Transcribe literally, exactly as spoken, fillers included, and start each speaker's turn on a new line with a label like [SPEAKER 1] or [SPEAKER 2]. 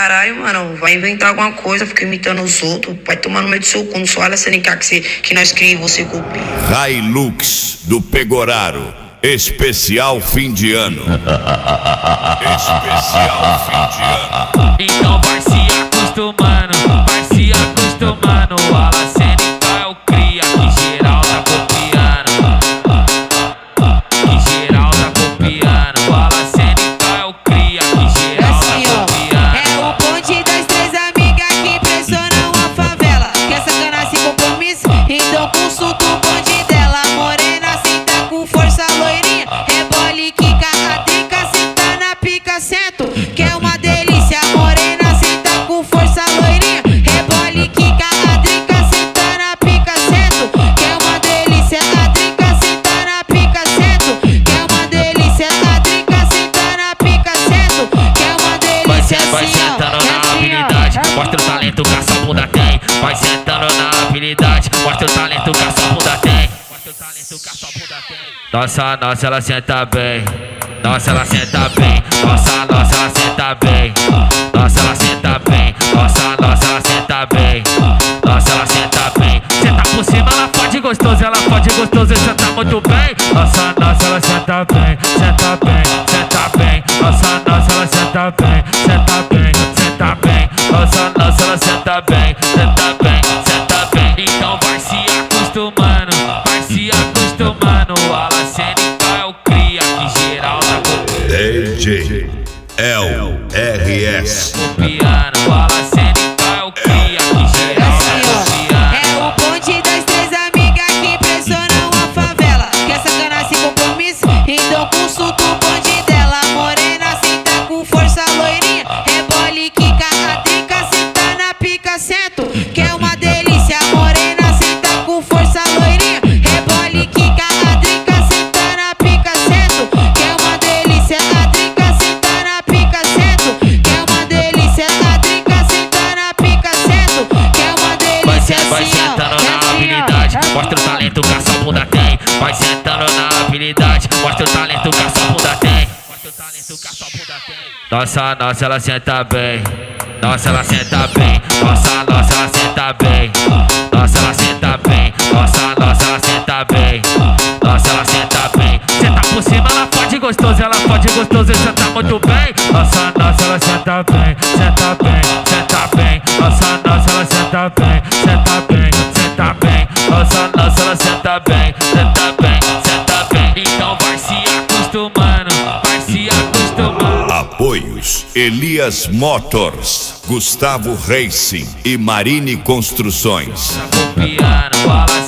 [SPEAKER 1] caralho, mano, vai inventar alguma coisa, fica imitando os outros, vai tomar no meio do seu cu, não só olha C N K que, você, que nós cria e você copia.
[SPEAKER 2] Hilux do Pegoraro, especial fim de ano. Especial fim de ano.
[SPEAKER 3] Então vai se acostumando, vai se acostumando. A C N K é o cria, que geral tá copiando. Que geral tá copiando. A C N K é o cria, que geral tá copiando.
[SPEAKER 4] É o bonde das três amigas que impressionam a favela. Quer sacanagem sem compromisso? Então consulta o bonde dela. Morena senta com força, loirinha, rebole, quica, a trinca, senta na pica, sento. Que é uma delícia, morena senta com força, loirinha, rebole, quica, a trinca, senta na pica, sento. Que é uma delícia, a trinca, senta na pica, sento. Que é uma delícia, a trinca, senta na pica, sento. Que é uma delícia,
[SPEAKER 3] vai
[SPEAKER 4] assim, ó.
[SPEAKER 3] sentando na habilidade, mostra o talento que a sua bunda tem. Vai sentando na habilidade, mostra o talento que a sua bunda tem. Mostra o talento que a sua bunda tem. Nossa, nossa, ela senta bem. Nossa, ela senta bem. Nossa, nossa, ela senta bem. Nossa, ela senta bem. Nossa, nossa, ela senta bem. Nossa, ela senta bem. Senta por cima, ela pode gostoso, ela pode gostoso e senta muito bem. Nossa, nossa, ela senta bem. Senta bem, senta bem. Nossa, nossa, ela senta bem. Senta bem, senta bem. Nossa, nossa, ela senta bem. Senta bem, senta bem. Então vai se acostumando, vai se acostumando. A C N K é o cria, que geral tá copiando.
[SPEAKER 2] D J L R S
[SPEAKER 3] Copiando, a C N K é o cria, que geral tá copiando.
[SPEAKER 4] É o bonde das três amigas que impressionam a favela. Quer sacanagem sem compromisso? Então consulta o bonde dela. Morena senta com força, loirinha, rebole, quica, a trinca, senta na pica, sento. Que é uma delícia, morena senta com força, loirinha, rebole, quica, a trinca, senta na pica, sento. Que é uma delícia, a trinca, senta na pica, sento. Que é uma delícia, a trinca, senta na pica, sento. Que é uma
[SPEAKER 3] Vai,
[SPEAKER 4] delícia,
[SPEAKER 3] vai
[SPEAKER 4] assim, ó.
[SPEAKER 3] sentando na habilidade, mostra o talento que a sua bunda tem. Vai sentando na habilidade, mostra o talento que a sua bunda tem. Mostra o talento que a sua bunda tem. Nossa, nossa, ela senta bem. Nossa, ela senta bem. Nossa, nossa, ela senta bem. Nossa, ela senta bem. Nossa, nossa, ela senta bem. Nossa, ela senta bem. Senta por cima, ela pode gostoso, ela pode gostoso e senta muito bem. Nossa, nossa, ela senta bem. Senta bem, senta bem. Nossa, nossa, ela senta bem. Senta bem, senta bem. Nossa, nossa, ela senta bem. Senta bem, senta bem. Então vai se acostumando, vai se acostumando.
[SPEAKER 2] Apoios Elias Motors, Gustavo Racing e Marine Construções.
[SPEAKER 3] Copiando, fala